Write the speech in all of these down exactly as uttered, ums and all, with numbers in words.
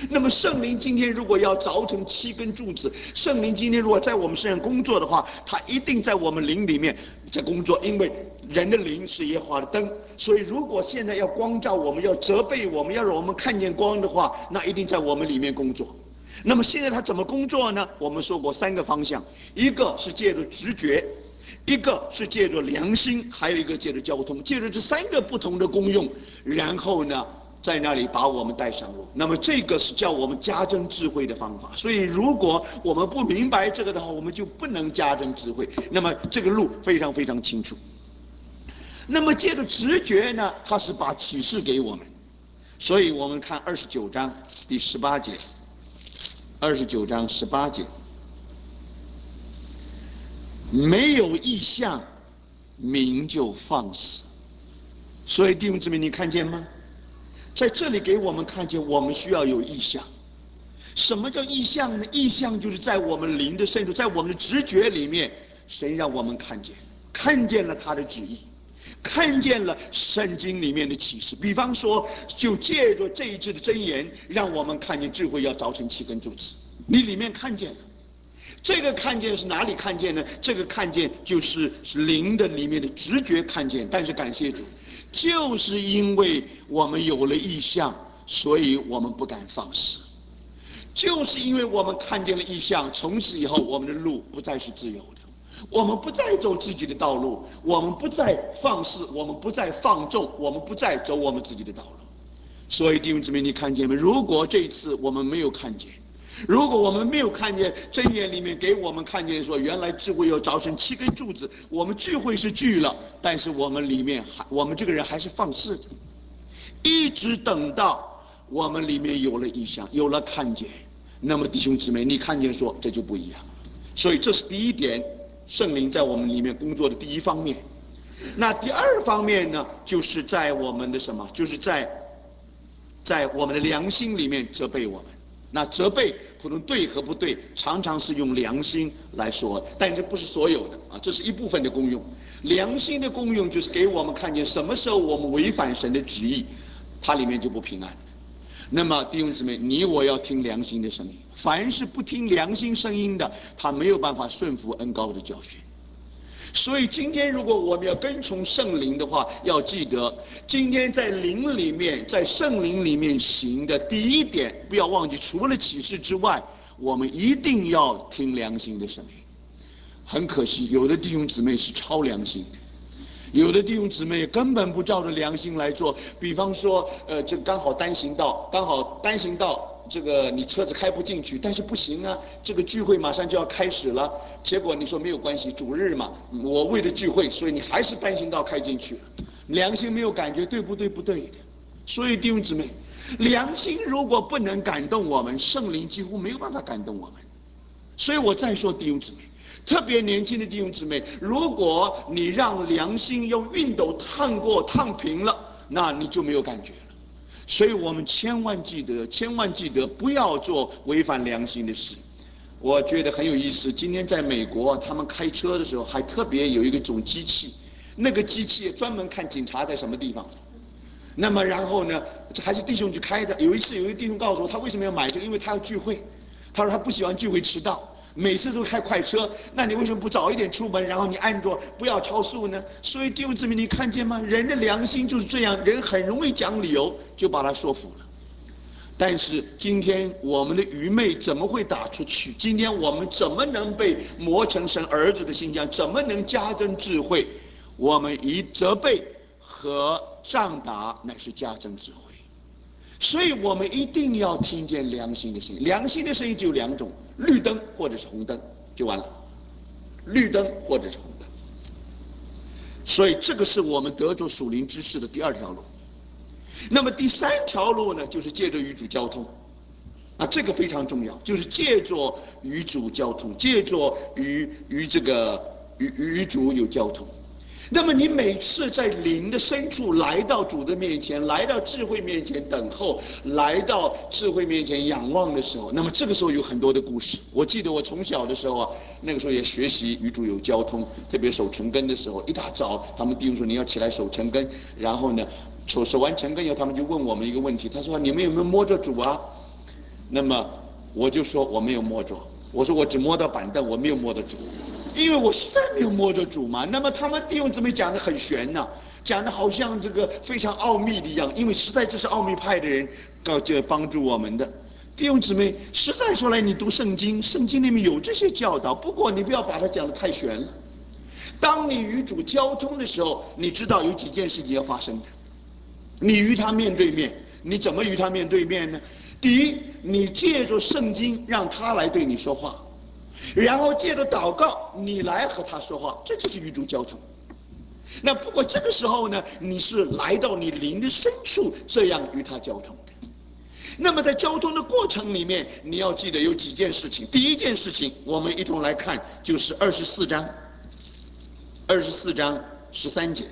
那么圣灵今天如果要凿成七根柱子，圣灵今天如果在我们身上工作的话，他一定在我们灵里面在工作，因为人的灵是耶和华的灯。所以如果现在要光照我们，要责备我们，要让我们看见光的话，那一定在我们里面工作。那么现在他怎么工作呢？我们说过三个方向，一个是借着直觉，一个是借着良心，还有一个借着交通，借着这三个不同的功用，然后呢在那里把我们带上路。那么这个是叫我们加增智慧的方法。所以如果我们不明白这个的话，我们就不能加增智慧。那么这个路非常非常清楚。那么借着直觉呢，它是把启示给我们。所以我们看二十九章第十八节，二十九章十八节，没有异象，民就放肆。所以弟兄姊妹，你看见吗？在这里给我们看见，我们需要有异象。什么叫异象呢？异象就是在我们灵的深处，在我们的直觉里面，神让我们看见，看见了他的旨意，看见了圣经里面的启示。比方说，就借着这一支的箴言，让我们看见智慧要凿成七根柱子。你里面看见了。这个看见是哪里看见呢？这个看见就是灵的里面的直觉看见。但是感谢主，就是因为我们有了异象，所以我们不敢放肆。就是因为我们看见了异象，从此以后我们的路不再是自由的，我们不再走自己的道路，我们不再放肆，我们不再放纵，我们不再走我们自己的道路。所以弟兄姊妹，你看见没？如果这一次我们没有看见，如果我们没有看见箴言里面给我们看见说，原来智慧要凿成七根柱子，我们聚会是聚了，但是我们里面还，我们这个人还是放肆的，一直等到我们里面有了异象，有了看见，那么弟兄姊妹，你看见说这就不一样。所以这是第一点，圣灵在我们里面工作的第一方面。那第二方面呢，就是在我们的什么？就是在在我们的良心里面责备我们。那责备可能对和不对，常常是用良心来说，但这不是所有的啊，这是一部分的功用。良心的功用就是给我们看见什么时候我们违反神的旨意，它里面就不平安。那么弟兄姊妹，你我要听良心的声音，凡是不听良心声音的，他没有办法顺服恩膏的教训。所以今天如果我们要跟从圣灵的话，要记得今天在灵里面，在圣灵里面行的第一点，不要忘记，除了启示之外，我们一定要听良心的声音。很可惜，有的弟兄姊妹是超良心的，有的弟兄姊妹根本不照着良心来做。比方说，呃，这刚好单行道，刚好单行道。这个你车子开不进去，但是不行啊，这个聚会马上就要开始了，结果你说没有关系，主日嘛，我为了聚会，所以你还是单行道开进去了，良心没有感觉，对不对？不对的。所以弟兄姊妹，良心如果不能感动我们，圣灵几乎没有办法感动我们。所以我再说弟兄姊妹，特别年轻的弟兄姊妹，如果你让良心用熨斗烫过烫平了，那你就没有感觉了。所以我们千万记得，千万记得不要做违反良心的事。我觉得很有意思，今天在美国，他们开车的时候还特别有一个种机器，那个机器专门看警察在什么地方。那么然后呢，这还是弟兄去开的。有一次有一个弟兄告诉我，他为什么要买这个？因为他要聚会，他说他不喜欢聚会迟到。每次都开快车，那你为什么不早一点出门，然后你按着不要超速呢？所以弟兄姊妹，你看见吗？人的良心就是这样，人很容易讲理由就把他说服了。但是今天我们的愚昧怎么会打出去？今天我们怎么能被磨成神儿子的形象？怎么能加增智慧？我们以责备和杖打乃是加增智慧。所以我们一定要听见良心的声音。良心的声音只有两种，绿灯或者是红灯就完了，绿灯或者是红灯。所以这个是我们得着属灵知识的第二条路。那么第三条路呢，就是借着与主交通。啊，这个非常重要，就是借着与主交通，借着与与这个与与主有交通。那么你每次在灵的深处来到主的面前，来到智慧面前等候，来到智慧面前仰望的时候，那么这个时候有很多的故事。我记得我从小的时候啊，那个时候也学习与主有交通，特别守晨更的时候，一大早他们弟兄说你要起来守晨更，然后呢守守完晨更以后，他们就问我们一个问题，他说你们有没有摸着主啊？ 那么我就说我没有摸着，我说我只摸到板凳，我没有摸得主，因为我实在没有摸着主嘛。那么他们弟兄姊妹讲的很玄呐、啊，讲的好像这个非常奥秘的一样，因为实在这是奥秘派的人告这帮助我们的。弟兄姊妹，实在说来，你读圣经，圣经里面有这些教导，不过你不要把它讲得太玄了。当你与主交通的时候，你知道有几件事情要发生的。你与他面对面，你怎么与他面对面呢？第一，你借着圣经让他来对你说话，然后借着祷告你来和他说话，这就是与主交通。那不过这个时候呢，你是来到你灵的深处，这样与他交通的。那么在交通的过程里面，你要记得有几件事情。第一件事情，我们一同来看，就是二十四章，二十四章十三节，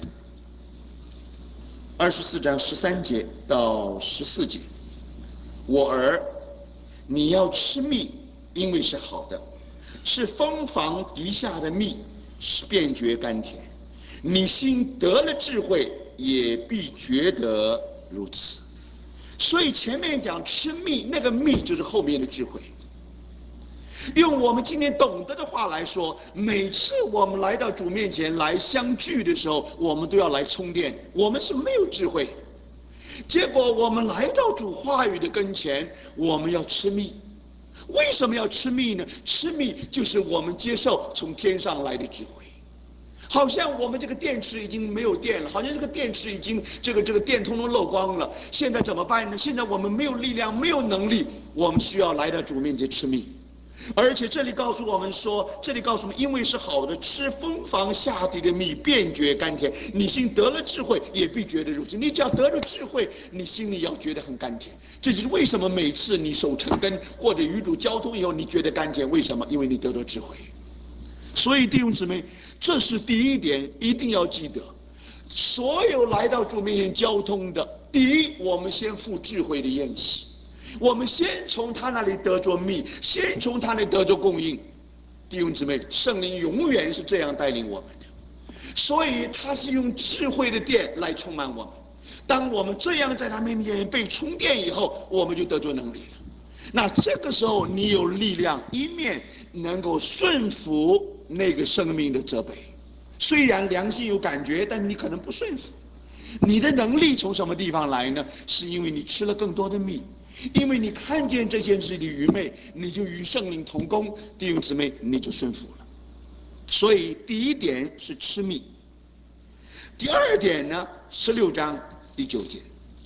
二十四章十三节到十四节。我儿，你要吃蜜，因为是好的；吃蜂房滴下的蜜，是便觉甘甜。你心得了智慧，也必觉得如此。所以前面讲吃蜜，那个蜜就是后面的智慧。用我们今天懂得的话来说，每次我们来到主面前来相聚的时候，我们都要来充电。我们是没有智慧，结果我们来到主话语的跟前，我们要吃蜜。为什么要吃蜜呢？吃蜜就是我们接受从天上来的智慧。好像我们这个电池已经没有电了，好像这个电池已经这个这个电通通漏光了。现在怎么办呢？现在我们没有力量，没有能力，我们需要来到主面前吃蜜。而且这里告诉我们说，这里告诉我们，因为是好的，吃蜂房下地的蜜，便觉甘甜。你心得了智慧，也必觉得如此。你只要得了智慧，你心里要觉得很甘甜。这就是为什么每次你守成根或者与主交通以后，你觉得甘甜，为什么？因为你得了智慧。所以弟兄姊妹，这是第一点，一定要记得。所有来到主面前交通的，第一，我们先付智慧的宴席，我们先从他那里得着蜜，先从他那里得着供应。弟兄姊妹，圣灵永远是这样带领我们的，所以他是用智慧的电来充满我们。当我们这样在他面前被充电以后，我们就得着能力了。那这个时候，你有力量，一面能够顺服那个生命的责备，虽然良心有感觉，但你可能不顺服。你的能力从什么地方来呢？是因为你吃了更多的蜜，因为你看见这件事的愚昧，你就与圣灵同工，弟兄姊妹，你就顺服了。所以第一点是吃蜜，第二点呢，十六章第九节，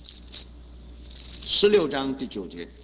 十六章第九节。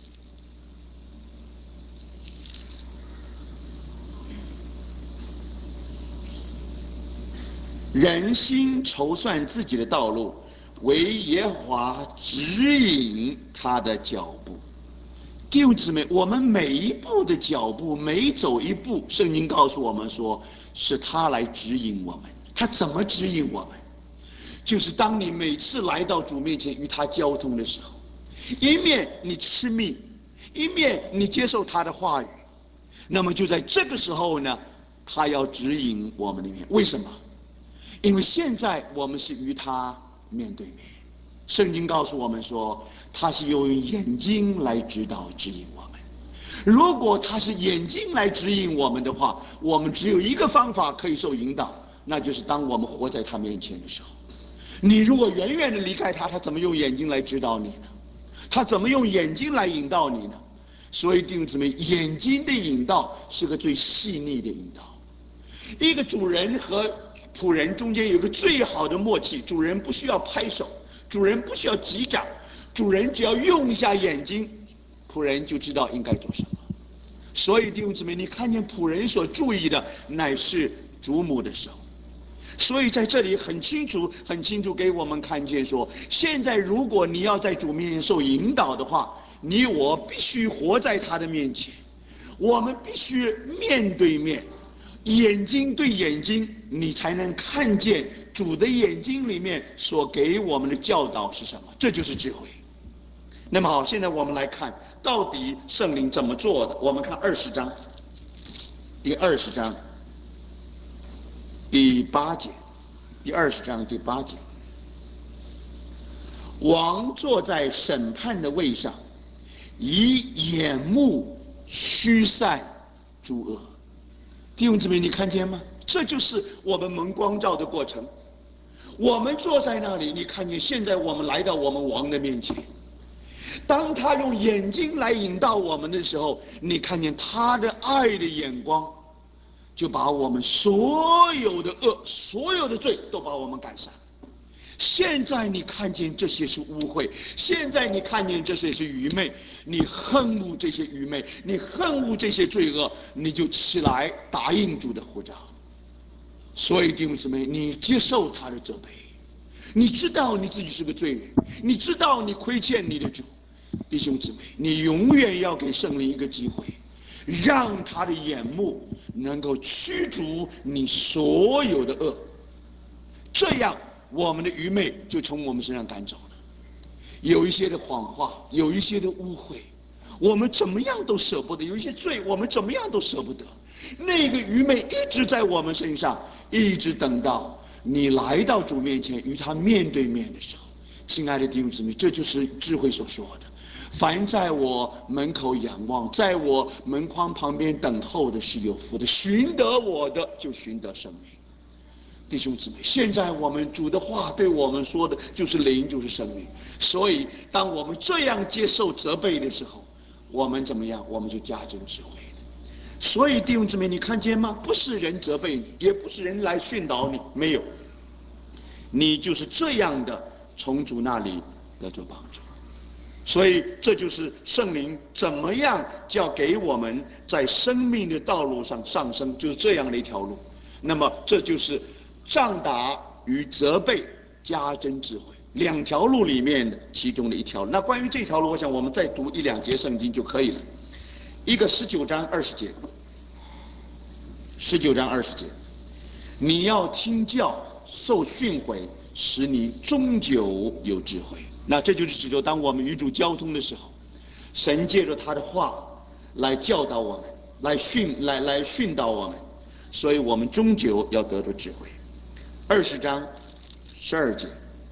人心筹算自己的道路，唯耶和华指引他的脚步。弟兄姊妹，我们每一步的脚步，每走一步，圣经告诉我们说，是他来指引我们。他怎么指引我们？就是当你每次来到主面前与他交通的时候，一面你吃蜜，一面你接受他的话语，那么就在这个时候呢，他要指引我们的面。为什么？因为现在我们是与他面对面，圣经告诉我们说，他是用眼睛来指导指引我们。如果他是眼睛来指引我们的话，我们只有一个方法可以受引导，那就是当我们活在他面前的时候。你如果远远的离开他，他怎么用眼睛来指导你呢？他怎么用眼睛来引导你呢？所以弟兄姊妹，眼睛的引导是个最细腻的引导。一个主人和仆人中间有个最好的默契，主人不需要拍手，主人不需要击掌，主人只要用一下眼睛，仆人就知道应该做什么。所以弟兄姊妹，你看见仆人所注意的乃是主母的手。所以在这里很清楚很清楚给我们看见说，现在如果你要在主面前受引导的话，你我必须活在他的面前，我们必须面对面，眼睛对眼睛，你才能看见主的眼睛里面所给我们的教导是什么，这就是智慧。那么好，现在我们来看到底圣灵怎么做的。我们看二十章，第二十章第八节，第二十章第八节，王坐在审判的位上， 以眼目驱散诸恶。弟兄姊妹，你看见吗？这就是我们蒙光照的过程。我们坐在那里，你看见现在我们来到我们王的面前，当他用眼睛来引导我们的时候，你看见他的爱的眼光，就把我们所有的恶、所有的罪都把我们赶散。现在你看见这些是污秽，现在你看见这些是愚昧，你恨恶这些愚昧，你恨恶这些罪恶，你就起来答应主的呼召。所以弟兄姊妹，你接受他的责备，你知道你自己是个罪人，你知道你亏欠你的主。弟兄姊妹，你永远要给圣灵一个机会，让他的眼目能够驱逐你所有的恶，这样我们的愚昧就从我们身上赶走了。有一些的谎话，有一些的污秽，我们怎么样都舍不得；有一些罪，我们怎么样都舍不得。那个愚昧一直在我们身上，一直等到你来到主面前与他面对面的时候。亲爱的弟兄姊妹，这就是智慧所说的：凡在我门口仰望，在我门框旁边等候的是有福的，寻得我的就寻得生命。弟兄姊妹，现在我们主的话对我们说的就是灵，就是生命。所以当我们这样接受责备的时候，我们怎么样？我们就加增智慧了。所以弟兄姊妹，你看见吗？不是人责备你，也不是人来训导你，没有，你就是这样的从主那里得着帮助。所以这就是圣灵怎么样叫给我们在生命的道路上上升，就是这样的一条路。那么这就是杖打与责备加增智慧两条路里面的其中的一条。那关于这条路，我想我们再读一两节圣经就可以了。一个十九章二十节，十九章二十节，你要听教，受训诲，使你终究有智慧。那这就是指着当我们与主交通的时候，神借着他的话来教导我们，来训来来训导我们，所以我们终究要得到智慧。二十章十二节，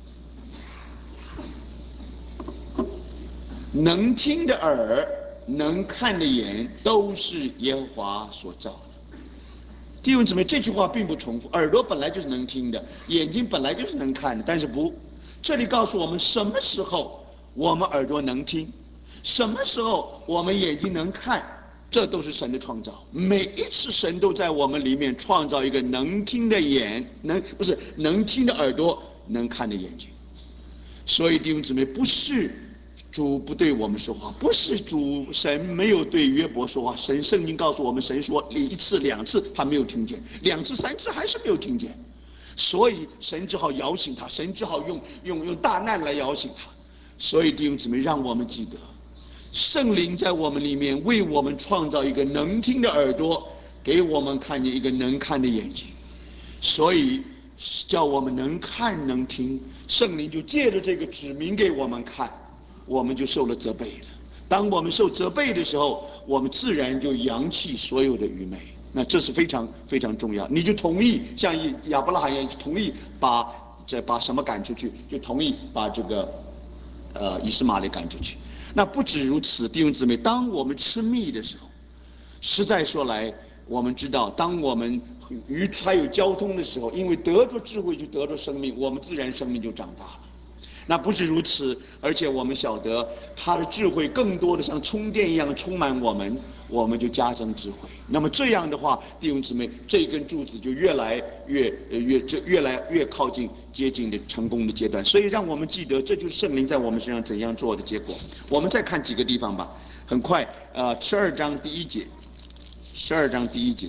能听的耳，能看的眼，都是耶和华所造的。弟兄姊妹，这句话并不重复。耳朵本来就是能听的，眼睛本来就是能看的，但是不，这里告诉我们什么时候我们耳朵能听，什么时候我们眼睛能看，这都是神的创造。每一次神都在我们里面创造一个能听的眼，能不是能听的耳朵，能看的眼睛。所以弟兄姊妹，不是主不对我们说话，不是主神没有对约伯说话。神圣经告诉我们，神说一次两次他没有听见，两次三次还是没有听见，所以神只好摇醒他，神只好用用用大难来摇醒他。所以弟兄姊妹，让我们记得，圣灵在我们里面为我们创造一个能听的耳朵，给我们看见一个能看的眼睛，所以叫我们能看能听。圣灵就借着这个指明给我们看，我们就受了责备了。当我们受责备的时候，我们自然就扬弃所有的愚昧。那这是非常非常重要。你就同意像亚伯拉罕一样，同意把这把什么赶出去，就同意把这个呃以斯玛利赶出去。那不止如此，弟兄姊妹，当我们吃蜜的时候，实在说来，我们知道，当我们与才有交通的时候，因为得着智慧就得着生命，我们自然生命就长大了。那不止如此，而且我们晓得他的智慧更多的像充电一样充满我们，我们就加增智慧。那么这样的话，弟兄姊妹，这根柱子就越来越越这越来越靠近接近的成功的阶段。所以让我们记得，这就是圣灵在我们身上怎样做的结果。我们再看几个地方吧，很快，呃，十二章第一节，十二章第一节。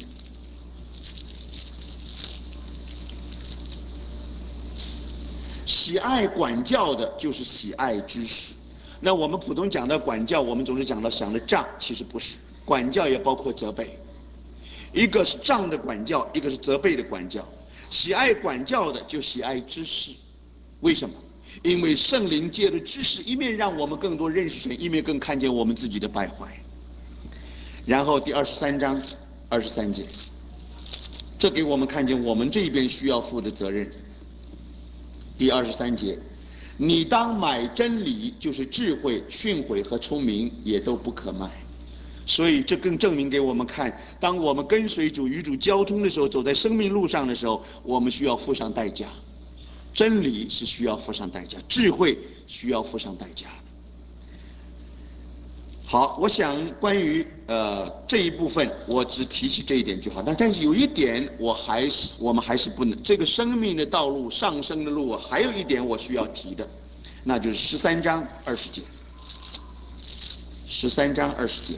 喜爱管教的，就是喜爱知识。那我们普通讲到管教，我们总是讲到想着杖，其实不是，管教也包括责备。一个是杖的管教，一个是责备的管教。喜爱管教的，就喜爱知识。为什么？因为圣灵借着知识，一面让我们更多认识神，一面更看见我们自己的败坏。然后第二十三章二十三节，这给我们看见我们这边需要负的责任。第二十三节， 你当买真理，就是智慧、训诲和聪明，也都不可卖。所以这更证明给我们看，当我们跟随主、与主交通的时候，走在生命路上的时候，我们需要付上代价。真理是需要付上代价，智慧需要付上代价。好，我想关于呃这一部分，我只提起这一点就好。但但是有一点，我还是我们还是不能，这个生命的道路、上升的路，还有一点我需要提的，那就是十三章二十节。十三章二十节，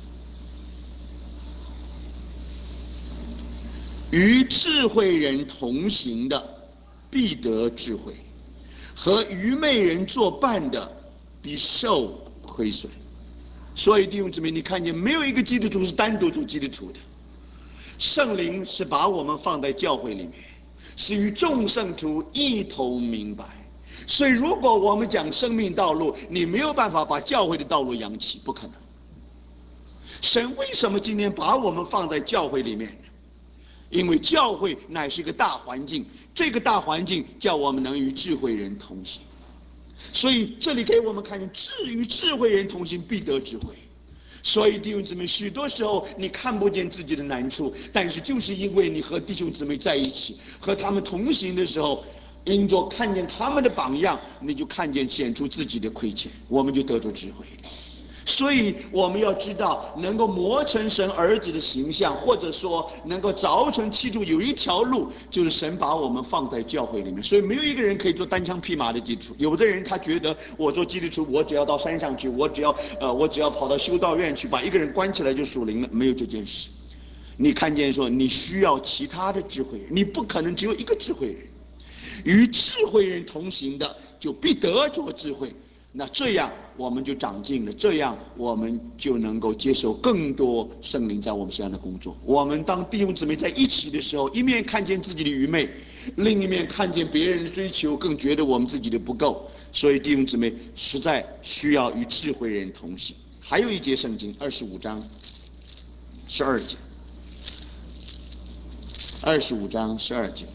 与智慧人同行的，必得智慧；和愚昧人作伴的，必受亏损。所以弟兄姊妹，你看见没有一个基督徒是单独做基督徒的，圣灵是把我们放在教会里面，是与众圣徒一同明白。所以如果我们讲生命道路，你没有办法把教会的道路扬起，不可能。神为什么今天把我们放在教会里面呢？因为教会乃是一个大环境，这个大环境叫我们能与智慧人同行。所以这里给我们看见，智与智慧人同行，必得智慧。所以弟兄姊妹，许多时候你看不见自己的难处，但是就是因为你和弟兄姊妹在一起，和他们同行的时候，因着看见他们的榜样，你就看见显出自己的亏欠，我们就得着智慧。所以我们要知道，能够磨成神儿子的形象，或者说能够凿成七柱，有一条路，就是神把我们放在教会里面。所以没有一个人可以做单枪匹马的基督徒。有的人他觉得我做基督徒，我只要到山上去，我只要呃，我只要跑到修道院去，把一个人关起来就属灵了，没有这件事。你看见说，你需要其他的智慧人，你不可能只有一个智慧人。与智慧人同行的，就必得着智慧。那这样我们就长进了，这样我们就能够接受更多圣灵在我们身上的工作。我们当弟兄姊妹在一起的时候，一面看见自己的愚昧，另一面看见别人的追求，更觉得我们自己的不够。所以弟兄姊妹实在需要与智慧人同行。还有一节圣经，二十五章十二节，二十五章十二节，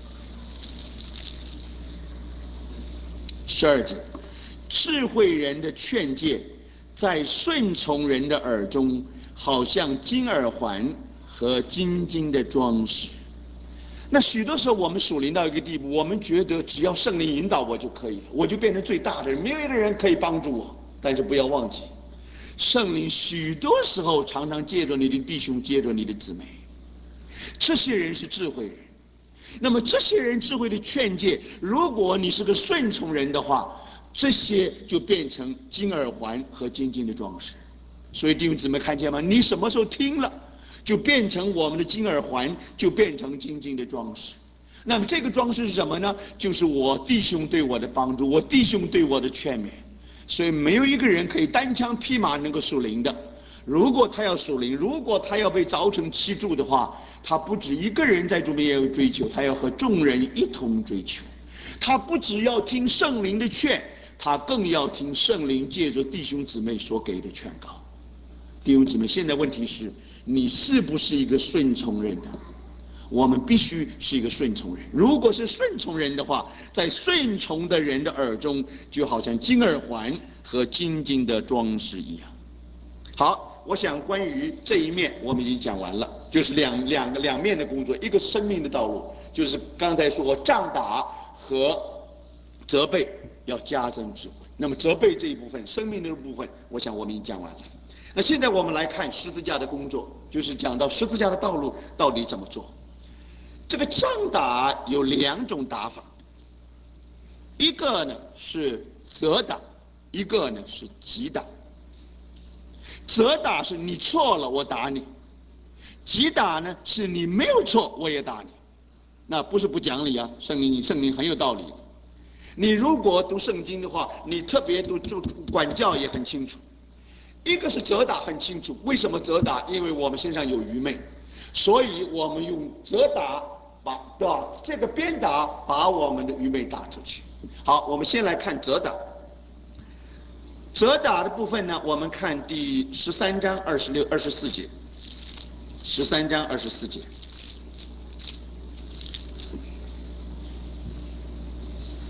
十二节。智慧人的劝诫，在顺从人的耳中，好像金耳环和金金的装饰。那许多时候，我们属灵到一个地步，我们觉得只要圣灵引导我就可以了，我就变成最大的人，没有一个人可以帮助我。但是不要忘记，圣灵许多时候常常借着你的弟兄，借着你的姊妹，这些人是智慧人。那么这些人智慧的劝诫，如果你是个顺从人的话，这些就变成金耳环和金金的装饰。所以弟兄姊妹看见吗？你什么时候听了，就变成我们的金耳环，就变成金金的装饰。那么这个装饰是什么呢？就是我弟兄对我的帮助，我弟兄对我的劝勉。所以没有一个人可以单枪匹马能够属灵的。如果他要属灵，如果他要被凿成七柱的话，他不止一个人在主面前追求，他要和众人一同追求。他不只要听圣灵的劝，他更要听圣灵借着弟兄姊妹所给的劝告。弟兄姊妹，现在问题是你是不是一个顺从人的？我们必须是一个顺从人。如果是顺从人的话，在顺从的人的耳中，就好像金耳环和金金的装饰一样。好，我想关于这一面我们已经讲完了，就是两两个两面的工作，一个生命的道路，就是刚才说仗打和责备要加增智慧。那么责备这一部分，生命的部分，我想我们已经讲完了。那现在我们来看十字架的工作，就是讲到十字架的道路到底怎么做。这个仗打有两种打法，一个呢是责打，一个呢是击打。责打是你错了我打你，击打呢是你没有错我也打你。那不是不讲理啊，圣灵圣灵很有道理的。你如果读圣经的话，你特别读管教也很清楚。一个是责打很清楚，为什么责打？因为我们身上有愚昧，所以我们用责打把对吧？这个鞭打把我们的愚昧打出去。好，我们先来看责打。责打的部分呢，我们看第十三章二十六、二十四节。十三章二十四节。不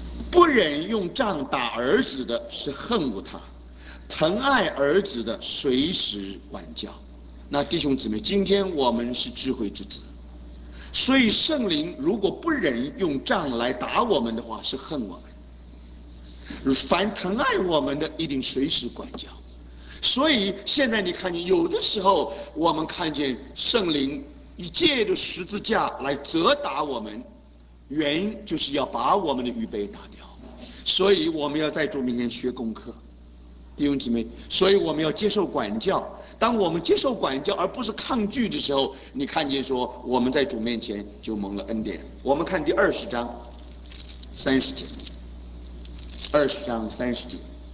忍用杖打儿子的，是恨恶他；疼爱儿子的，随时管教。那弟兄姊妹，今天我们是智慧之子，所以圣灵如果不忍用杖来打我们的话，是恨我们；凡疼爱我们的，一定随时管教。所以现在你看见，有的时候我们看见圣灵以借着十字架来责打我们，原因就是要把我们的预备打掉。所以我们要在主面前学功课，弟兄姊妹，所以我们要接受管教。当我们接受管教而不是抗拒的时候，你看见说我们在主面前就蒙了恩典。我们看第二十章三十节，二十章三十节，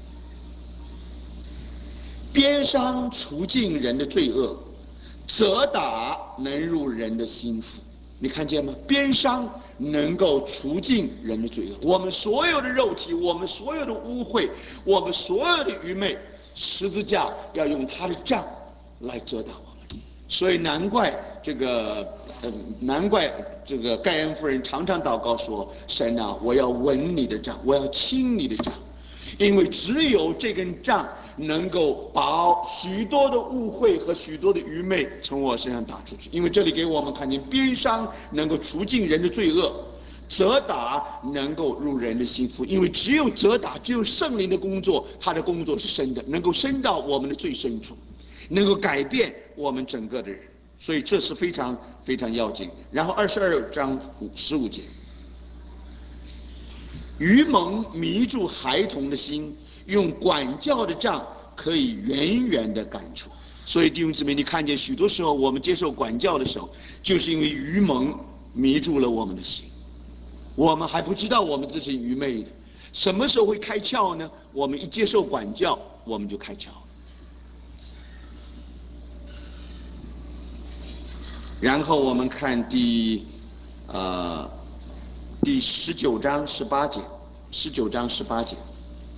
鞭伤除尽人的罪恶，责打能入人的心腹。你看见吗？鞭伤能够除尽人的罪恶。我们所有的肉体，我们所有的污秽，我们所有的愚昧，十字架要用他的杖来责打我们。所以难怪这个，呃，难怪这个盖恩夫人常常祷告说：“神啊，我要闻你的杖，我要亲你的杖。”因为只有这根杖能够把许多的误会和许多的愚昧从我身上打出去。因为这里给我们看见，鞭伤能够除尽人的罪恶，责打能够入人的心腹。因为只有责打，只有圣灵的工作，他的工作是深的，能够深到我们的最深处，能够改变我们整个的人。所以这是非常非常要紧。然后二十二章十五节。愚蒙迷住孩童的心，用管教的杖可以远远地赶出。所以弟兄姊妹，你看见许多时候我们接受管教的时候，就是因为愚蒙迷住了我们的心，我们还不知道我们这是愚昧的。什么时候会开窍呢？我们一接受管教，我们就开窍。然后我们看第呃第十九章十八节，十九章十八节，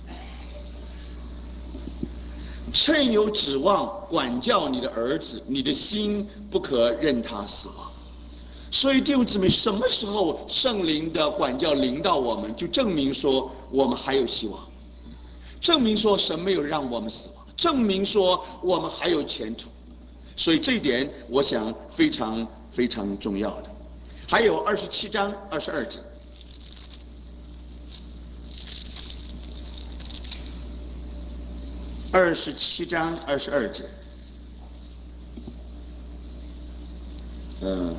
趁有指望管教你的儿子，你的心不可任他死亡。所以弟兄姊妹，什么时候圣灵的管教临到我们，就证明说我们还有希望，证明说神没有让我们死亡，证明说我们还有前途。所以这一点我想非常非常重要的。还有二十七章二十二节，二十七章二十二节，嗯，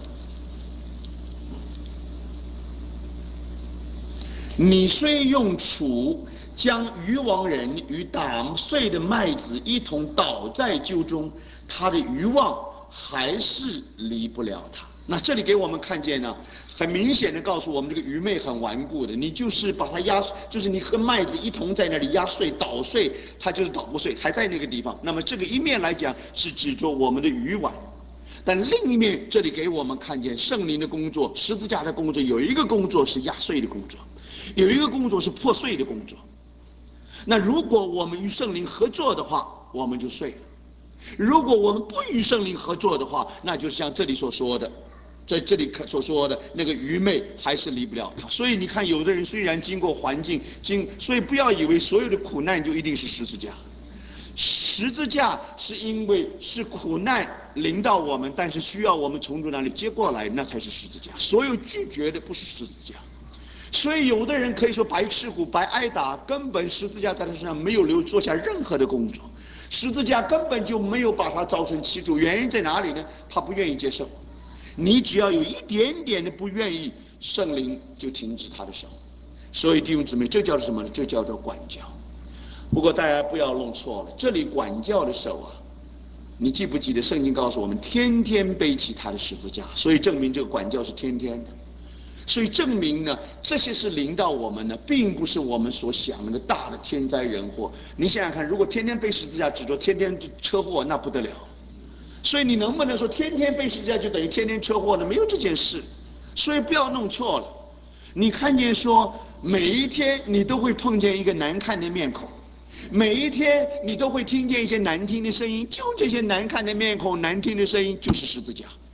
你虽用杵将渔网人与打碎的麦子一同倒在臼中，他的渔网还是离不了他。那这里给我们看见呢，很明显的告诉我们，这个愚昧很顽固的。你就是把它压，就是你和麦子一同在那里压碎、捣碎，它就是捣不碎，还在那个地方。那么这个一面来讲是指着我们的渔网，但另一面这里给我们看见圣灵的工作，十字架的工作，有一个工作是压碎的工作，有一个工作是破碎的工作。那如果我们与圣灵合作的话，我们就碎了；如果我们不与圣灵合作的话，那就像这里所说的，在这里所说的那个愚昧还是离不了他。所以你看，有的人虽然经过环境经，所以不要以为所有的苦难就一定是十字架。十字架是因为是苦难临到我们，但是需要我们从主那里接过来，那才是十字架。所有拒绝的不是十字架。所以有的人可以说白吃苦白挨打，根本十字架在他身上没有留做下任何的工作，十字架根本就没有把他造成其主。原因在哪里呢？他不愿意接受。你只要有一点点的不愿意，圣灵就停止他的手。所以弟兄姊妹，这叫做什么呢？这叫做管教。不过大家不要弄错了，这里管教的手啊，你记不记得圣经告诉我们，天天背起他的十字架，所以证明这个管教是天天的。所以证明呢，这些是临到我们呢，并不是我们所想那个大的天灾人祸。你想想看，如果天天背十字架，指着天天车祸，那不得了。所以你能不能说天天背十字架就等于天天车祸呢？没有这件事。所以不要弄错了。你看见说，每一天你都会碰见一个难看的面孔，每一天你都会听见一些难听的声音，就这些难看的面孔、难听的声音，就是十字架。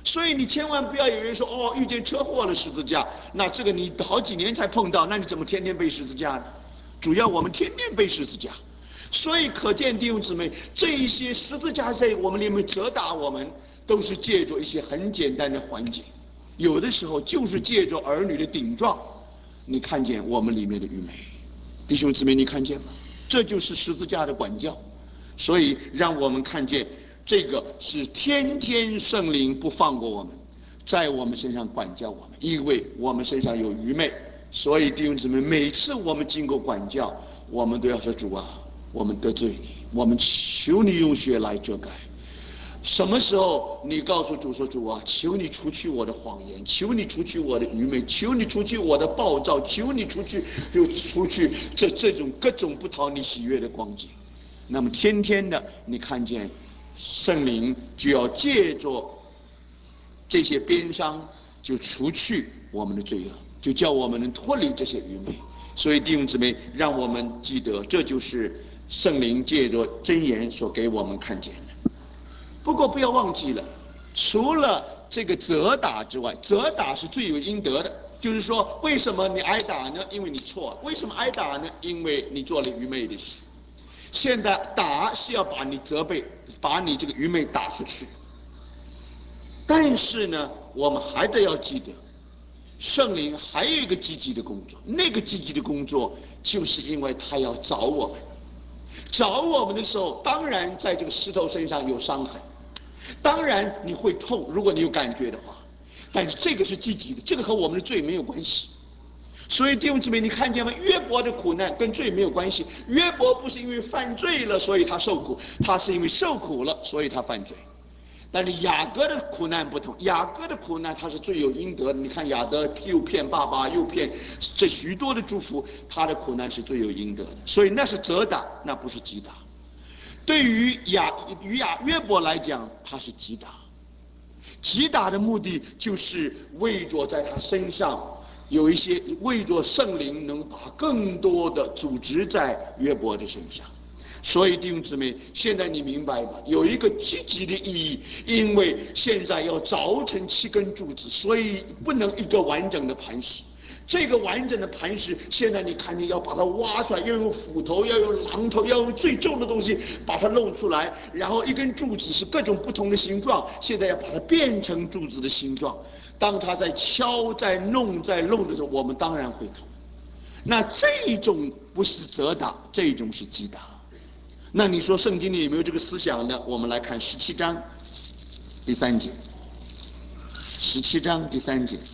所以你千万不要有人说哦，遇见车祸了十字架，那这个你好几年才碰到，那你怎么天天背十字架呢？主要我们天天背十字架，所以可见弟兄姊妹，这一些十字架在我们里面责打我们，都是借着一些很简单的环节，有的时候就是借着儿女的顶撞，你看见我们里面的愚昧，弟兄姊妹，你看见吗？这就是十字架的管教，所以让我们看见。这个是天天圣灵不放过我们，在我们身上管教我们，因为我们身上有愚昧，所以弟兄姊妹，每次我们经过管教，我们都要说主啊，我们得罪你，我们求你用血来遮盖。什么时候你告诉主说主啊，求你除去我的谎言，求你除去我的愚昧，求你除去我的暴躁，求你除去就除去这这种各种不讨你喜悦的光景，那么天天的你看见。圣灵就要借着这些鞭伤，就除去我们的罪恶，就叫我们能脱离这些愚昧。所以弟兄姊妹，让我们记得，这就是圣灵借着箴言所给我们看见的。不过不要忘记了，除了这个责打之外，责打是罪有应得的。就是说，为什么你挨打呢？因为你错了。为什么挨打呢？因为你做了愚昧的事。现在打是要把你责备，把你这个愚昧打出去。但是呢，我们还得要记得，圣灵还有一个积极的工作。那个积极的工作，就是因为他要找我们，找我们的时候，当然在这个石头身上有伤痕，当然你会痛，如果你有感觉的话。但是这个是积极的，这个和我们的罪没有关系。所以弟兄姊妹，你看见吗？约伯的苦难跟罪没有关系。约伯不是因为犯罪了，所以他受苦，他是因为受苦了，所以他犯罪。但是雅各的苦难不同，雅各的苦难他是罪有应得的。你看雅各又骗爸爸，又骗这许多的祝福，他的苦难是罪有应得的。所以那是责打，那不是击打。对于雅于雅约伯来讲，他是击打。击打的目的就是为着在他身上。有一些为着圣灵能把更多的组织在约伯的身上，所以弟兄姊妹，现在你明白吧？有一个积极的意义，因为现在要凿成七根柱子，所以不能一个完整的磐石。这个完整的磐石，现在你看见要把它挖出来，要用斧头，要用榔头，要用最重的东西把它弄出来，然后一根柱子是各种不同的形状，现在要把它变成柱子的形状。当他在敲、在弄、在弄的时候，我们当然会痛。那这种不是责打，这种是击打。那你说圣经里有没有这个思想呢？我们来看十七章第三节。十七章第三节。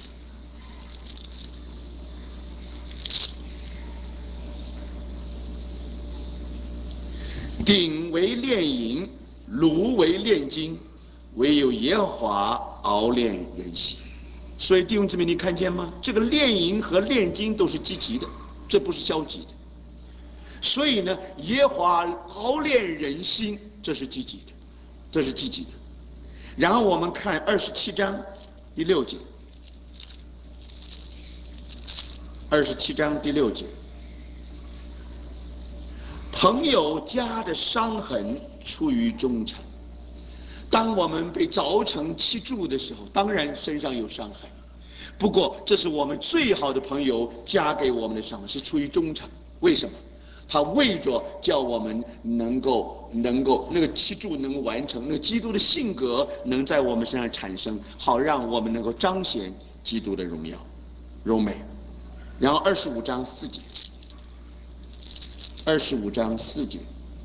鼎为炼银，炉为炼金，唯有耶和华熬炼人心。所以弟兄姊妹，你看见吗？这个炼银和炼金都是积极的，这不是消极的。所以呢，耶和华熬炼人心，这是积极的，这是积极的。然后我们看二十七章第六节，二十七章第六节，朋友家的伤痕出于忠诚。当我们被凿成七柱的时候，当然身上有伤痕。不过，这是我们最好的朋友加给我们的伤，是出于忠诚。为什么？他为着叫我们能够能够那个七柱能完成，那个基督的性格能在我们身上产生，好让我们能够彰显基督的荣耀、荣美。然后二十五章四节，二十五章四节，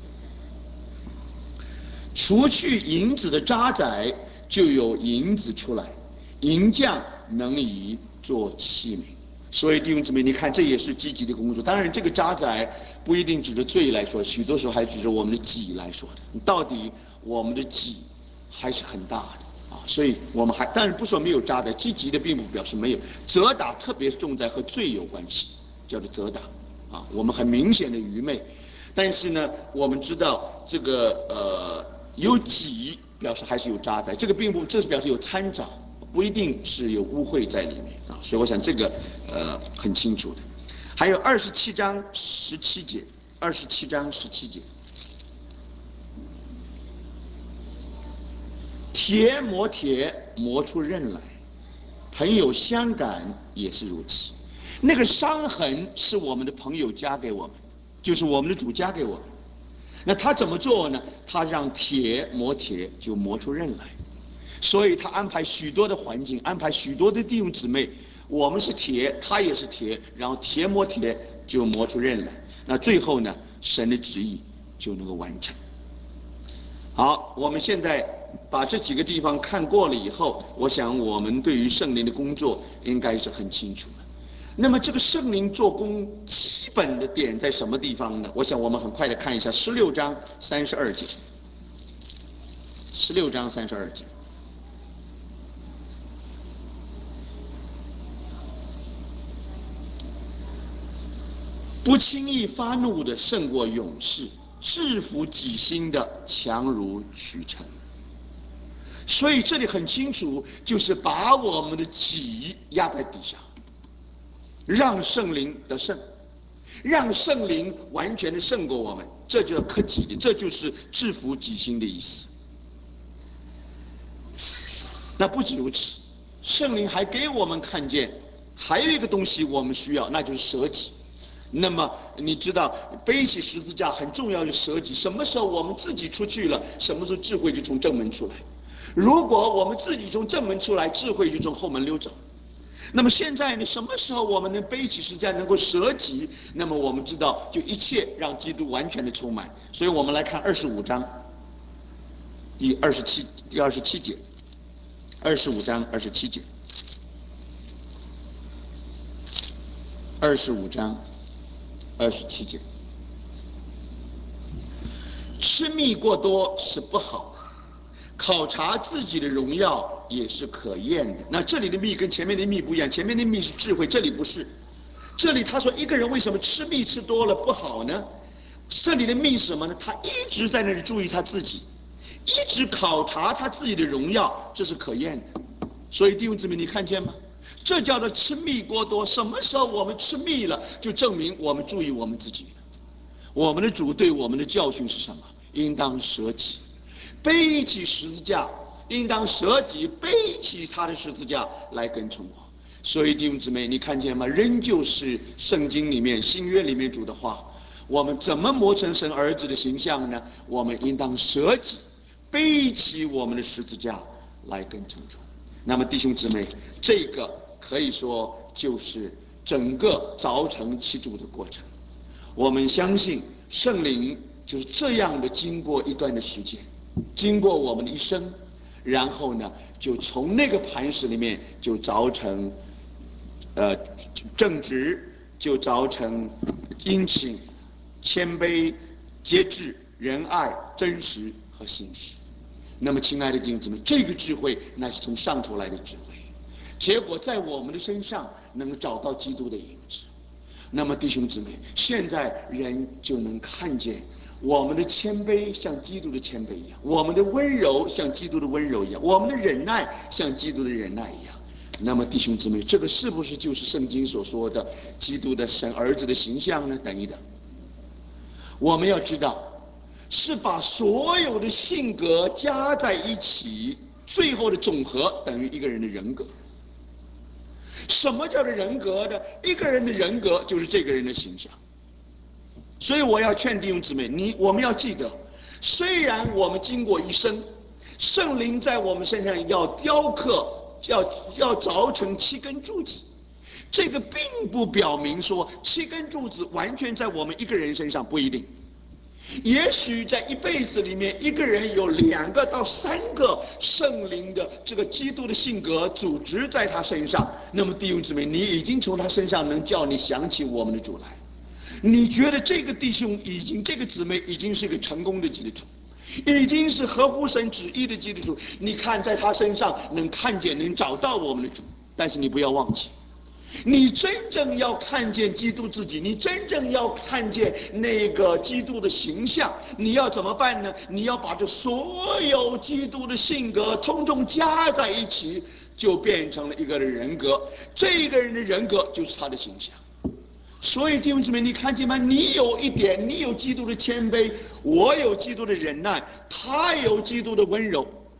除去银子的渣滓，就有银子出来，银匠能以做器皿。所以弟兄姊妹，你看这也是积极的工作。当然，这个渣滓不一定指着罪来说，许多时候还指着我们的己来说的。到底我们的己还是很大的啊，所以我们还当然不说没有渣滓，积极的并不表示没有。责打特别重在和罪有关系，叫做责打啊。我们很明显的愚昧，但是呢，我们知道这个呃有己表示还是有渣滓，这个并不这是表示有掺杂。不一定是有污秽在里面啊，所以我想这个呃很清楚的。还有二十七章十七节，二十七章十七节， 铁磨铁，磨出刃来。朋友相感也是如此。那个伤痕是我们的朋友加给我们，就是我们的主加给我们。那他怎么做呢？他让铁磨铁，就磨出刃来。所以他安排许多的环境，安排许多的弟兄姊妹。我们是铁，他也是铁，然后铁磨铁就磨出刃来。那最后呢，神的旨意就能够完成。好，我们现在把这几个地方看过了以后，我想我们对于圣灵的工作应该是很清楚了。那么这个圣灵做工基本的点在什么地方呢？我想我们很快的看一下十六章三十二节。十六章三十二节。不轻易发怒的胜过勇士，制服己心的强如屈臣。所以这里很清楚，就是把我们的己压在底下，让圣灵得胜，让圣灵完全的胜过我们，这就要克己的，这就是制服己心的意思。那不仅如此，圣灵还给我们看见还有一个东西我们需要，那就是舍己。那么你知道背起十字架很重要的舍己，什么时候我们自己出去了，什么时候智慧就从正门出来。如果我们自己从正门出来，智慧就从后门溜走。那么现在呢，什么时候我们能背起十字架，能够舍己，那么我们知道就一切让基督完全的充满。所以我们来看二十五章第二十七第二十七节。二十五章二十七节。二十五章二十七节。吃蜜过多是不好，考察自己的荣耀也是可厌的。那这里的蜜跟前面的蜜不一样，前面的蜜是智慧，这里不是。这里他说一个人为什么吃蜜吃多了不好呢？这里的蜜是什么呢？他一直在那里注意他自己，一直考察他自己的荣耀，这是可厌的。所以弟兄姊妹，你看见吗？这叫做吃蜜过多。什么时候我们吃蜜了，就证明我们注意我们自己了。我们的主对我们的教训是什么？应当舍己，背起十字架，应当舍己，背起他的十字架来跟从我。所以弟兄姊妹，你看见吗？仍旧是圣经里面新约里面主的话。我们怎么磨成神儿子的形象呢？我们应当舍己，背起我们的十字架来跟从主。那么弟兄姊妹，这个可以说就是整个凿成其主的过程。我们相信圣灵就是这样的，经过一段的时间，经过我们的一生，然后呢，就从那个磐石里面就凿成，呃，正直，就凿成殷勤、谦卑、节制、仁爱、真实和信实。那么，亲爱的弟兄姊妹，这个智慧那是从上头来的智慧，结果在我们的身上能找到基督的影子。那么弟兄姊妹，现在人就能看见我们的谦卑像基督的谦卑一样，我们的温柔像基督的温柔一样，我们的忍耐像基督的忍耐一样。那么弟兄姊妹，这个是不是就是圣经所说的基督的神儿子的形象呢？等一等，我们要知道，是把所有的性格加在一起，最后的总和等于一个人的人格。什么叫做人格呢？一个人的人格就是这个人的形象。所以我要劝弟兄姊妹，你我们要记得，虽然我们经过一生，圣灵在我们身上要雕刻，要要凿成七根柱子，这个并不表明说七根柱子完全在我们一个人身上，不一定。也许在一辈子里面，一个人有两个到三个圣灵的这个基督的性格组织在他身上，那么弟兄姊妹，你已经从他身上能叫你想起我们的主来。你觉得这个弟兄已经，这个姊妹已经是个成功的基督徒，已经是合乎神旨意的基督徒。你看在他身上能看见，能找到我们的主。但是你不要忘记，你真正要看见基督自己，你真正要看见那个基督的形象，你要怎么办呢？你要把这所有基督的性格通通加在一起，就变成了一个人格。这个人的人格就是他的形象。所以弟兄姊妹，你看见吗？你有一点，你有基督的谦卑，我有基督的忍耐，他有基督的温柔。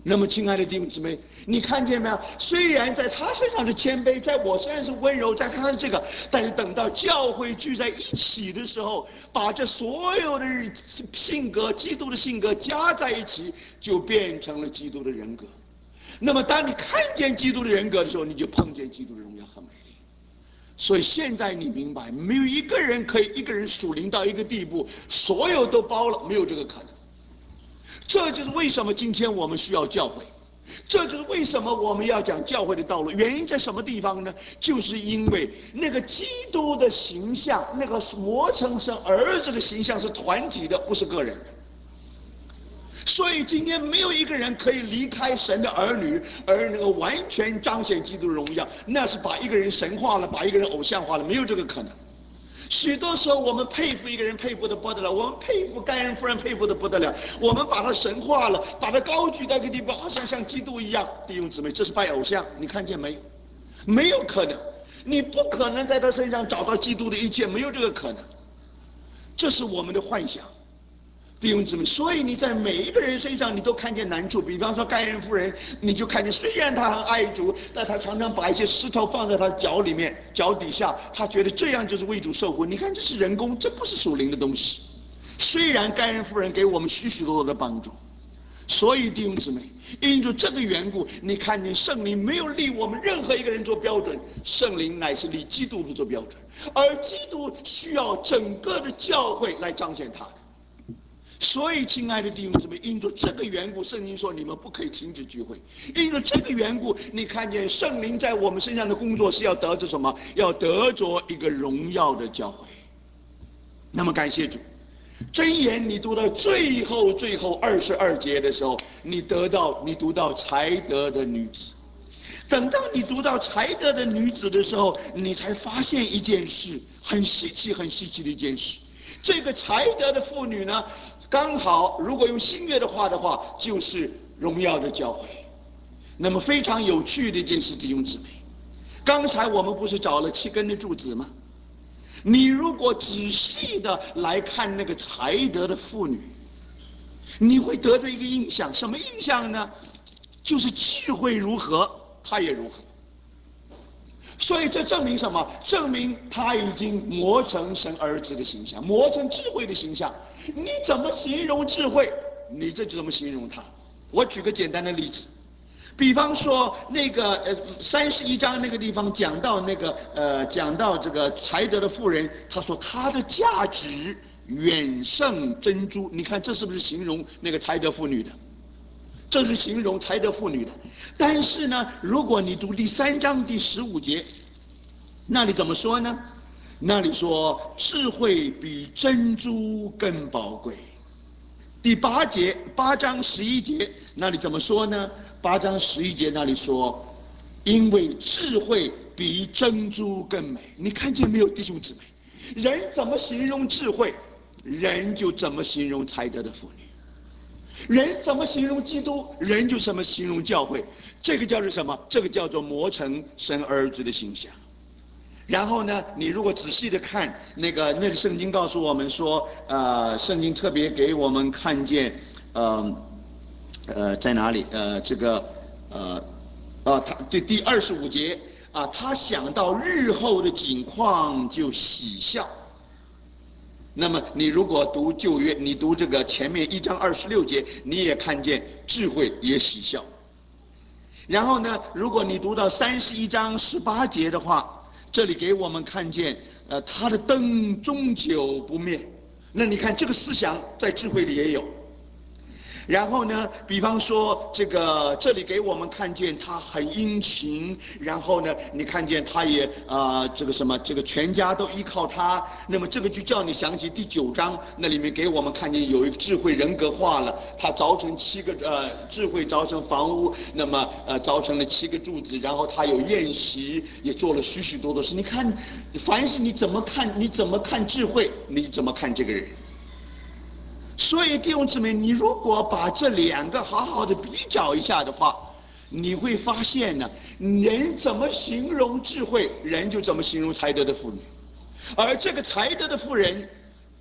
那么，亲爱的弟兄姊妹，你看见没有？虽然在他身上是谦卑，在我身上是温柔，在他的这个，但是等到教会聚在一起的时候，把这所有的性格、基督的性格加在一起，就变成了基督的人格。那么，当你看见基督的人格的时候，你就碰见基督的荣耀和美丽。所以现在你明白，没有一个人可以一个人属灵到一个地步，所有都包了，没有这个可能。这就是为什么今天我们需要教会，这就是为什么我们要讲教会的道路。原因在什么地方呢？就是因为那个基督的形象，那个磨成神儿子的形象是团体的，不是个人的。所以今天没有一个人可以离开神的儿女而能够完全彰显基督的荣耀，那是把一个人神化了，把一个人偶像化了，没有这个可能。许多时候我们佩服一个人，佩服的不得了，我们佩服盖恩夫人，佩服的不得了，我们把他神化了，把他高举到一个地步，好像像基督一样。弟兄姊妹，这是拜偶像，你看见没有？没有可能，你不可能在他身上找到基督的一切，没有这个可能。这是我们的幻想，弟兄姊妹。所以你在每一个人身上，你都看见难处。比方说盖恩夫人，你就看见虽然她很爱主，但她常常把一些石头放在她脚里面、脚底下，她觉得这样就是为主受苦。你看，这是人工，这不是属灵的东西。虽然盖恩夫人给我们许许多多的帮助，所以弟兄姊妹，因着这个缘故，你看见圣灵没有立我们任何一个人做标准，圣灵乃是立基督的做标准，而基督需要整个的教会来彰显他的。所以，亲爱的弟兄姊妹，因着这个缘故，圣经说你们不可以停止聚会。因着这个缘故，你看见圣灵在我们身上的工作是要得着什么？要得着一个荣耀的教会。那么感谢主，箴言你读到最后最后二十二节的时候，你得到你读到才德的女子。等到你读到才德的女子的时候，你才发现一件事，很稀奇很稀奇的一件事。这个才德的妇女呢，刚好如果用新约的话的话，就是荣耀的教会。那么非常有趣的一件事，弟兄姊妹，刚才我们不是找了七根的柱子吗？你如果仔细的来看那个才德的妇女，你会得着一个印象，什么印象呢？就是智慧如何，她也如何。所以这证明什么？证明他已经磨成神儿子的形象，磨成智慧的形象。你怎么形容智慧，你这就怎么形容他。我举个简单的例子，比方说那个呃三十一章那个地方讲到那个呃讲到这个才德的妇人，他说她的价值远胜珍珠。你看这是不是形容那个才德妇女的？这是形容才德妇女的。但是呢，如果你读第三章第十五节，那里怎么说呢？那里说智慧比珍珠更宝贵。第八节八章十一节那里怎么说呢？八章十一节那里说，因为智慧比珍珠更美。你看见没有，弟兄姊妹？人怎么形容智慧，人就怎么形容才德的妇女。人怎么形容基督，人就怎么形容教会。这个叫做什么？这个叫做磨成神儿子的形象。然后呢，你如果仔细的看那个，那圣经告诉我们说，呃，圣经特别给我们看见，呃，呃，在哪里？呃，这个，呃，啊，他对第二十五节啊，他想到日后的景况就喜笑。那么你如果读旧约，你读这个前面一章二十六节，你也看见智慧也喜笑。然后呢，如果你读到三十一章十八节的话，这里给我们看见，呃，他的灯终久不灭。那你看这个思想在智慧里也有。然后呢，比方说这个，这里给我们看见他很殷勤，然后呢，你看见他也啊、呃，这个什么，这个全家都依靠他。那么这个就叫你想起第九章，那里面给我们看见有一个智慧人格化了，他凿成七个呃智慧凿成房屋，那么呃凿成了七个柱子，然后他有宴席，也做了许许多多事。你看，凡是你怎么看，你怎么看智慧，你怎么看这个人。所以弟兄姊妹，你如果把这两个好好的比较一下的话，你会发现呢，人怎么形容智慧，人就怎么形容才德的妇女。而这个才德的妇人，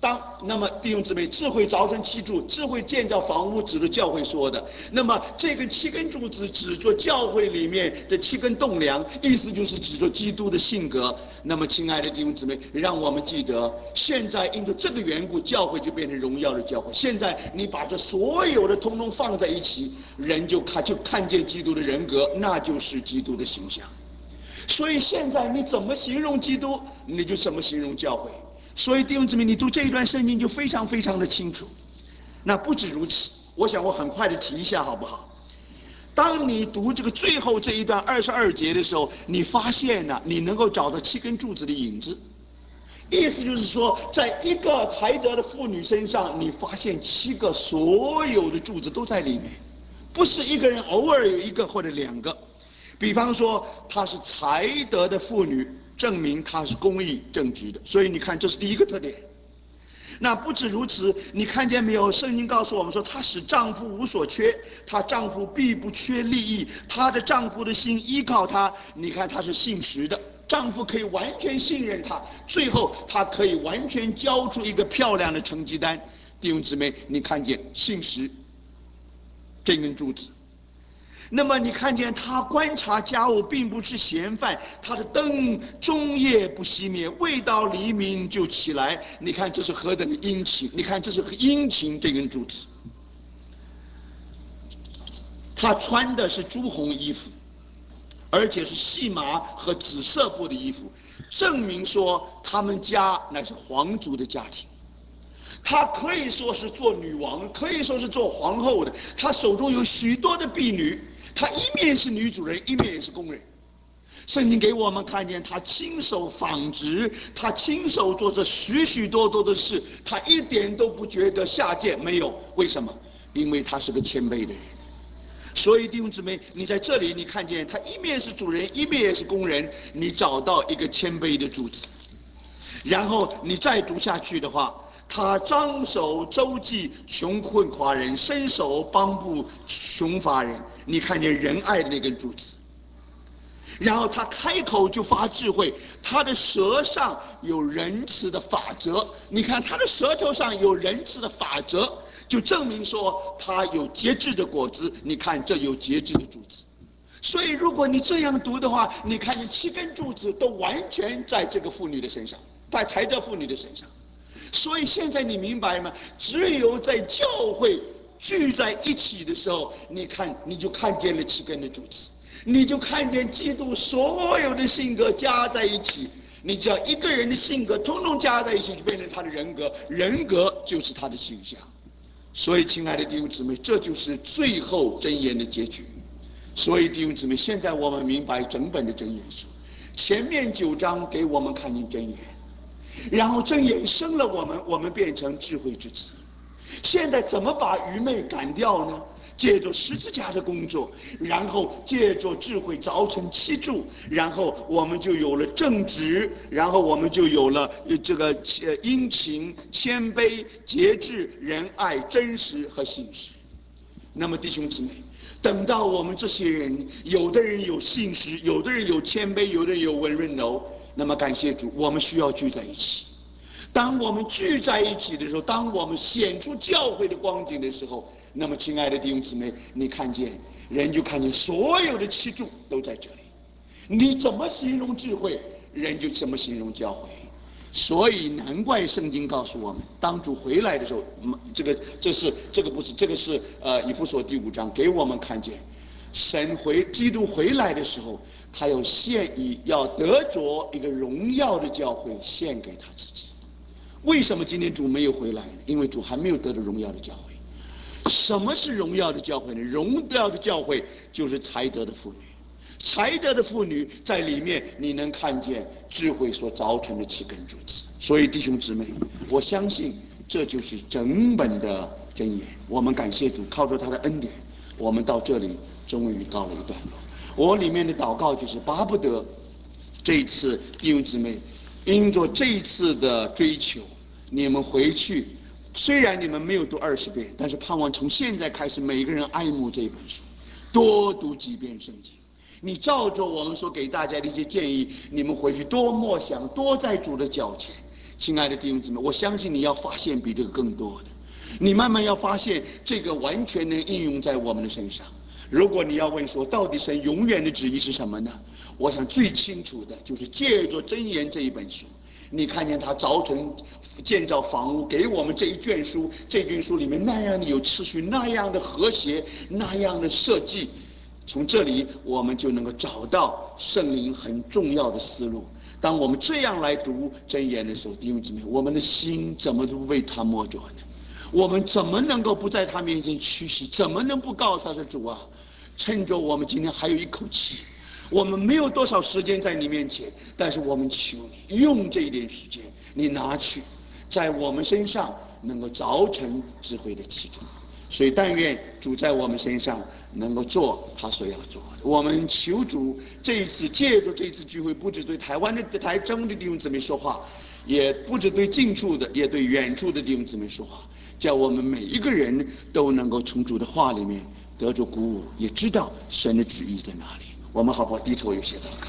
当那么弟兄姊妹，智慧凿成七柱，智慧建造房屋，指着教会说的。那么这个七根柱子指着教会里面的七根栋梁，意思就是指着基督的性格。那么，亲爱的弟兄姊妹，让我们记得，现在因着这个缘故，教会就变成荣耀的教会。现在你把这所有的通通放在一起，人就看就看见基督的人格，那就是基督的形象。所以现在你怎么形容基督，你就怎么形容教会。所以弟兄姊妹，你读这一段圣经就非常非常的清楚。那不止如此，我想我很快的提一下好不好？当你读这个最后这一段二十二节的时候，你发现呢、啊，你能够找到七根柱子的影子。意思就是说，在一个才德的妇女身上，你发现七个所有的柱子都在里面，不是一个人偶尔有一个或者两个。比方说，她是才德的妇女，证明她是公义正直的。所以你看，这是第一个特点。那不止如此，你看见没有？圣经告诉我们说，她使丈夫无所缺，她丈夫必不缺利益，她的丈夫的心依靠她。你看，她是信实的，丈夫可以完全信任她，最后她可以完全交出一个漂亮的成绩单。弟兄姊妹，你看见信实这根柱子。那么你看见他观察家务并不是闲饭，他的灯终夜不熄灭，未到黎明就起来。你看这是何等的殷勤！你看这是殷勤这根柱子。他穿的是朱红衣服，而且是细麻和紫色布的衣服，证明说他们家乃是皇族的家庭。她可以说是做女王，可以说是做皇后的。她手中有许多的婢女，她一面是女主人，一面也是工人。圣经给我们看见她亲手纺织，她亲手做着许许多多的事，她一点都不觉得下贱。没有，为什么？因为她是个谦卑的人。所以弟兄姊妹，你在这里你看见她一面是主人，一面也是工人，你找到一个谦卑的主子。然后你再读下去的话，他张手周济穷困乏人，伸手帮助穷乏人。你看见仁爱的那根柱子。然后他开口就发智慧，他的舌上有仁慈的法则。你看他的舌头上有仁慈的法则，就证明说他有节制的果子。你看这有节制的柱子。所以如果你这样读的话，你看见七根柱子都完全在这个妇女的身上，在才德妇女的身上。所以现在你明白吗？只有在教会聚在一起的时候，你看你就看见了七根的柱子，你就看见基督所有的性格加在一起。你只要一个人的性格通通加在一起，就变成他的人格，人格就是他的形象。所以亲爱的弟兄姊妹，这就是最后箴言的结局。所以弟兄姊妹，现在我们明白整本的箴言书，前面九章给我们看见箴言，然后箴言生了我们，我们变成智慧之子。现在怎么把愚昧赶掉呢？借着十字架的工作，然后借着智慧凿成七柱，然后我们就有了正直，然后我们就有了这个殷勤、谦卑、节制、仁爱、真实和信实。那么弟兄姊妹，等到我们这些人，有的人有信实，有的人有谦卑，有的人有温润柔，那么感谢主，我们需要聚在一起。当我们聚在一起的时候，当我们显出教会的光景的时候，那么亲爱的弟兄姊妹，你看见人就看见所有的七柱都在这里。你怎么形容智慧，人就怎么形容教会。所以难怪圣经告诉我们，当主回来的时候，这个这是这个不是这个是呃以弗所第五章给我们看见，神回基督回来的时候，他要献以要得着一个荣耀的教会献给他自己。为什么今天主没有回来？因为主还没有得到荣耀的教会。什么是荣耀的教会呢？荣耀的教会就是才德的妇女。才德的妇女在里面，你能看见智慧所造成的七根柱子。所以弟兄姊妹，我相信这就是整本的箴言。我们感谢主，靠着他的恩典，我们到这里终于到了一段落。我里面的祷告就是巴不得这一次弟兄姊妹因着这一次的追求，你们回去，虽然你们没有读二十遍，但是盼望从现在开始，每个人爱慕这本书，多读几遍圣经。你照着我们所给大家的一些建议，你们回去多默想，多在主的脚前。 亲爱的弟兄姊妹，我相信你要发现比这个更多的，你慢慢要发现这个完全能应用在我们的身上。如果你要问说，到底神永远的旨意是什么呢？我想最清楚的就是借着箴言这一本书，你看见他早晨建造房屋，给我们这一卷书，这卷书里面那样的有秩序，那样的和谐，那样的设计，从这里我们就能够找到圣灵很重要的思路。当我们这样来读箴言的时候，弟兄姊妹，我们的心怎么都为他摸着呢？我们怎么能够不在他面前屈膝？怎么能不告诉他说，主啊，趁着我们今天还有一口气，我们没有多少时间在你面前，但是我们求你用这一点时间，你拿去，在我们身上能够凿成智慧的基础。所以但愿主在我们身上能够做他所要做的。我们求主这一次借助这一次聚会，不只对台湾的台中的弟兄姊妹说话，也不只对近处的，也对远处的弟兄姊妹说话，叫我们每一个人都能够从主的话里面得着鼓舞，也知道神的旨意在哪里。我们好不好低头有些祷告？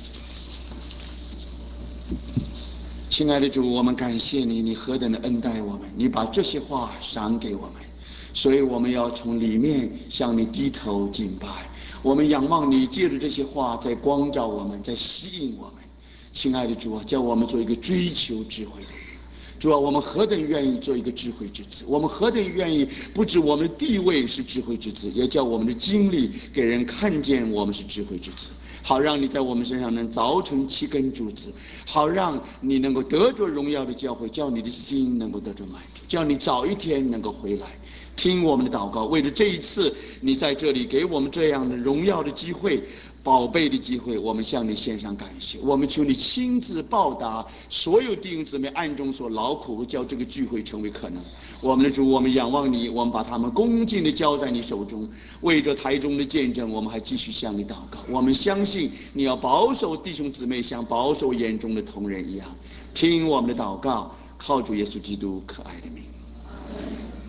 亲爱的主，我们感谢你，你何等的恩待我们，你把这些话赏给我们，所以我们要从里面向你低头敬拜。我们仰望你，借着这些话在光照我们，在吸引我们。亲爱的主啊，叫我们做一个追求智慧的人。主啊，我们何等愿意做一个智慧之子，我们何等愿意不止我们的地位是智慧之子，也叫我们的经历给人看见我们是智慧之子，好让你在我们身上能凿成七根柱子，好让你能够得着荣耀的教诲，叫你的心能够得着满足，叫你早一天能够回来听我们的祷告。为了这一次你在这里给我们这样的荣耀的机会，宝贝的机会，我们向你献上感谢。我们求你亲自报答所有弟兄姊妹暗中所劳苦，叫这个聚会成为可能。我们的主，我们仰望你，我们把他们恭敬地交在你手中。为着台中的见证，我们还继续向你祷告。我们相信你要保守弟兄姊妹，像保守眼中的同人一样。听我们的祷告，靠主耶稣基督可爱的名。